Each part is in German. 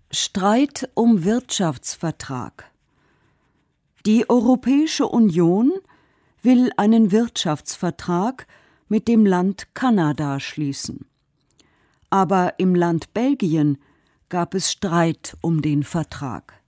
Streit um Wirtschaftsvertrag. Die Europäische Union will einen Wirtschaftsvertrag mit dem Land Kanada schließen. Aber im Land Belgien gab es Streit um den Vertrag.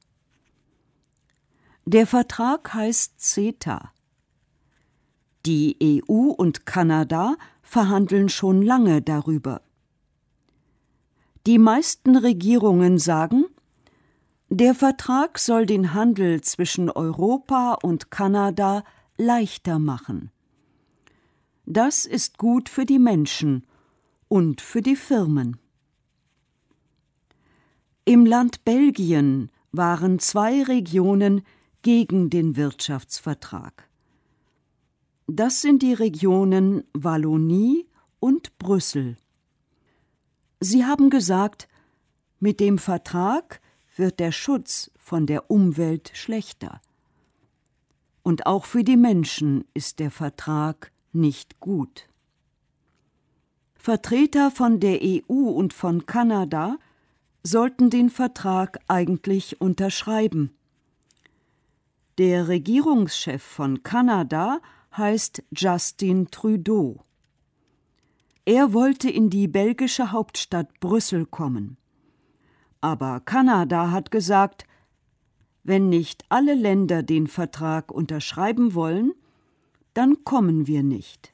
Der Vertrag heißt CETA. Die EU und Kanada verhandeln schon lange darüber. Die meisten Regierungen sagen, der Vertrag soll den Handel zwischen Europa und Kanada leichter machen. Das ist gut für die Menschen und für die Firmen. Im Land Belgien waren 2 Regionen gegen den Wirtschaftsvertrag. Das sind die Regionen Wallonie und Brüssel. Sie haben gesagt, mit dem Vertrag wird der Schutz von der Umwelt schlechter. Und auch für die Menschen ist der Vertrag nicht gut. Vertreter von der EU und von Kanada sollten den Vertrag eigentlich unterschreiben. Der Regierungschef von Kanada heißt Justin Trudeau. Er wollte in die belgische Hauptstadt Brüssel kommen. Aber Kanada hat gesagt, wenn nicht alle Länder den Vertrag unterschreiben wollen, dann kommen wir nicht.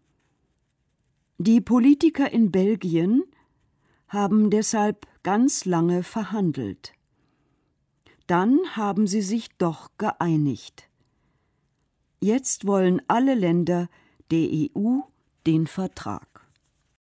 Die Politiker in Belgien haben deshalb ganz lange verhandelt. Dann haben sie sich doch geeinigt. Jetzt wollen alle Länder der EU den Vertrag.